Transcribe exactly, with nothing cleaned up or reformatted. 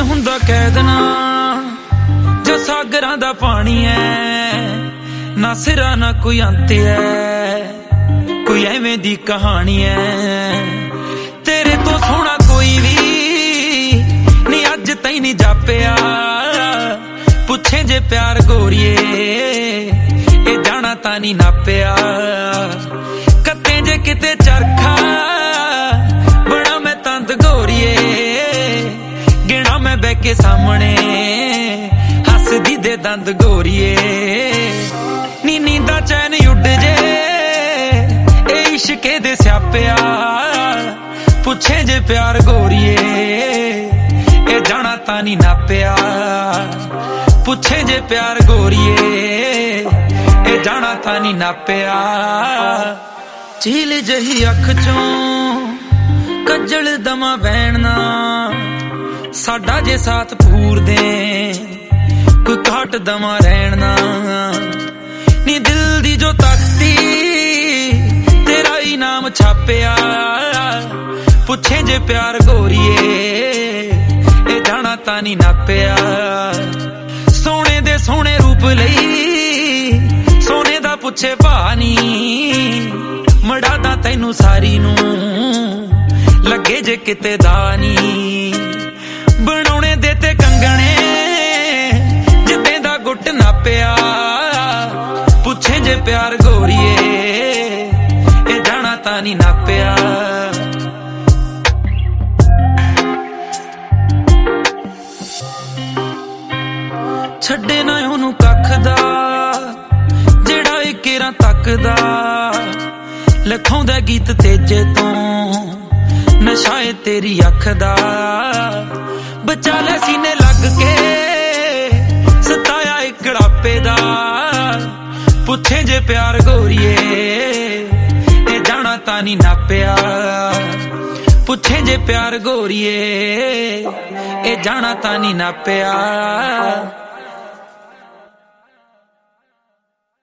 हुंदा कैद ना जो सागरां दा पानी है, ना सिरा ना कोई अंत है, कोई एवें दी कहानी है। तेरे तो सोहना कोई भी नी अज तई नी जापिया, पुछे जे प्यार गोरिए ए जाना ता नी नापिया। कत्ते जे किते चरखा बड़ा मैं तंद गोरिए, गिना मैं बह के सामने हसदी दे दंद गोरिए। नी नींदा चैन उड जे ए इश्के दे स्यापिया, पुछे जे प्यार गोरिए ए जाना ता नी नापिया। पुछे जे प्यार गोरिए ए जाना ता नी नापिया। झील जही अख चों कज्जल दमा बहना, साडा जे साथ पूर दे कोई घाट दमा रहना। नी दिल दी जो तख्ती तेरा ही नाम छापिया, पुछे जे प्यार गोरिए ए जाना ता नी नापिया। सोने दे सोने रूप लई सोने दा पुछे भानी, मड़ादा तैनू सारी नू लगे जे किते दानी। बनाने दे ते कंगने जिद्दे दा गुट नापिया, पुछे जे प्यार गोरिए ए जाना ता नी नापिया। छड्डे ना ओनू कख दा जेड़ा इकेरा तकदा, लिखाउंदा गीत तेजे तो नशा है तेरी अख दा। बचा ले सीने लग के सताया एक गड़ापे दा, पुछे जे प्यार गोरिए ए जाना ता नी नापिया। पुछे जे प्यार गोरिए ए जाना ता नी नापिया।